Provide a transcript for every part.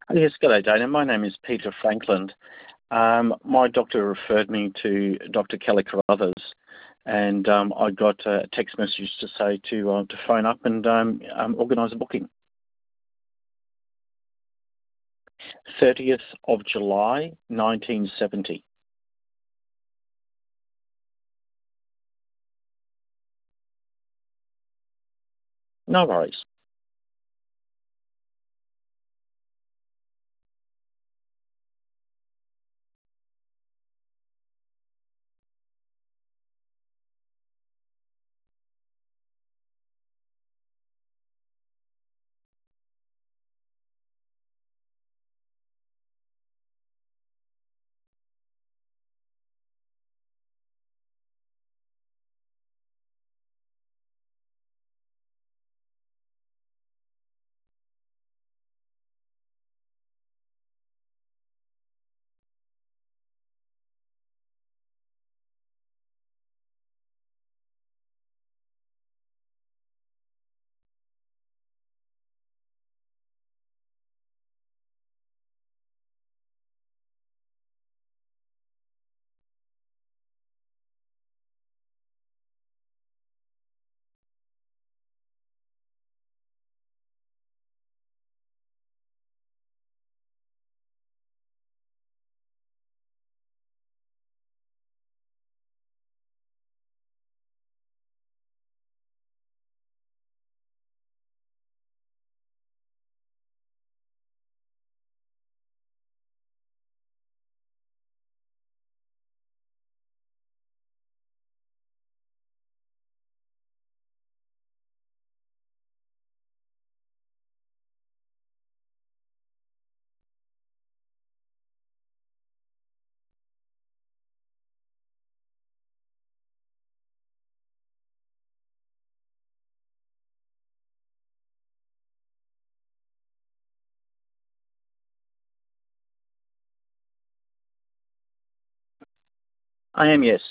Yes, good day, Dana. My name is Peter Frankland. My doctor referred me to Dr. Kelly Carruthers, and I got a text message to say to phone up and organise a booking. 30th of July, 1970. No worries. I am, yes.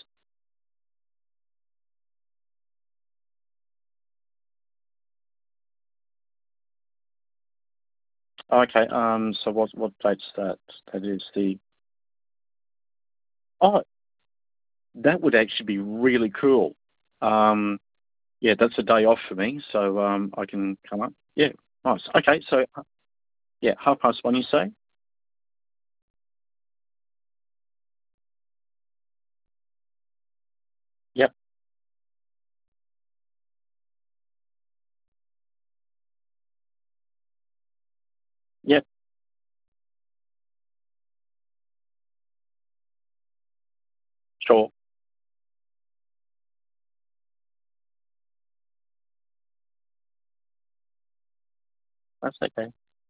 Okay, so what date's that? That is the... Oh, that would actually be really cool. Yeah, that's a day off for me, so I can come up. Yeah, nice. Okay, so, yeah, 1:30, you say? Yep, yep, sure. That's okay.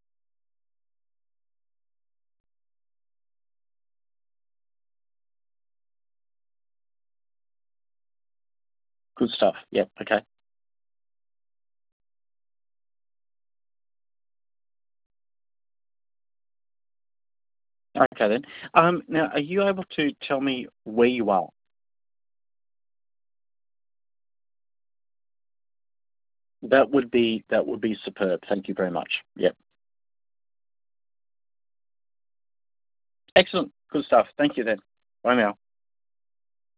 Good stuff. Yep, okay. Okay, then. Now, are you able to tell me where you are? That would be superb. Thank you very much. Yep. Excellent. Good stuff. Thank you then. Bye now.